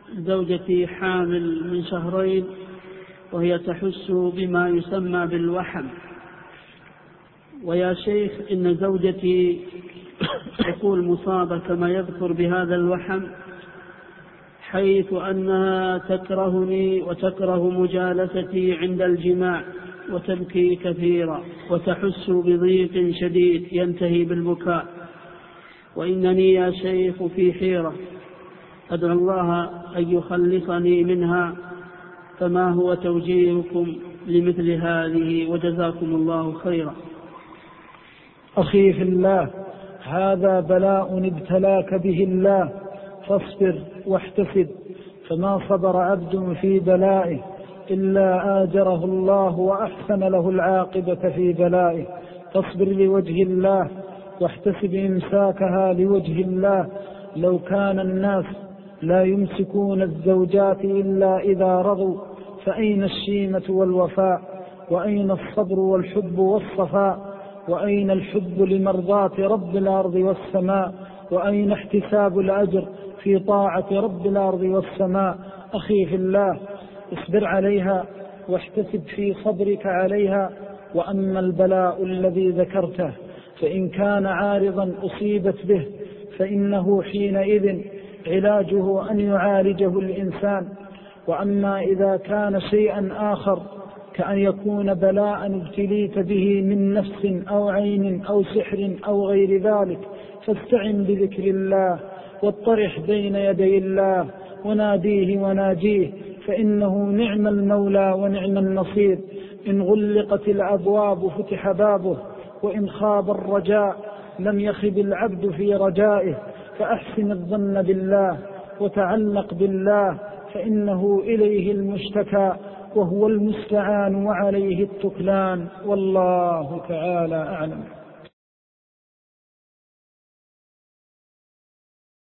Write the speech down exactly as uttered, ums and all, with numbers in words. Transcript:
زوجتي حامل من شهرين وهي تحس بما يسمى بالوحم. ويا شيخ إن زوجتي تقول مصابة كما يذكر بهذا الوحم، حيث أنها تكرهني وتكره مجالستي عند الجماع وتبكي كثيرا وتحس بضيق شديد ينتهي بالبكاء، وإنني يا شيخ في حيرة أدعو الله أن يخلصني منها، فما هو توجيهكم لمثل هذه؟ وجزاكم الله خيرا. أخي في الله، هذا بلاء ابتلاك به الله، فاصبر واحتسب، فما صبر عبد في بلائه إلا آجره الله وأحسن له العاقبة في بلائه. فاصبر لوجه الله واحتسب إمساكها لوجه الله. لو كان الناس لا يمسكون الزوجات إلا إذا رضوا، فأين الشيمة والوفاء؟ وأين الصبر والحب والصفاء؟ وأين الحب لمرضاة رب الأرض والسماء؟ وأين احتساب الأجر في طاعة رب الأرض والسماء؟ أخي في الله، اصبر عليها واحتسب في صبرك عليها. وأما البلاء الذي ذكرته فإن كان عارضا أصيبت به فإنه حينئذ علاجه أن يعالجه الإنسان. وأما إذا كان شيئا آخر كأن يكون بلاء ابتليت به من نفس أو عين أو سحر أو غير ذلك، فاستعن بذكر الله واطرح بين يدي الله وناديه وناجيه، فإنه نعم المولى ونعم النصير. إن غلقت الأبواب فتح بابه، وإن خاب الرجاء لم يخب العبد في رجائه. فأحسن الظن بالله وتعلق بالله، فإنه إليه المشتكى وهو المستعان وعليه التكلان، والله تعالى أعلم.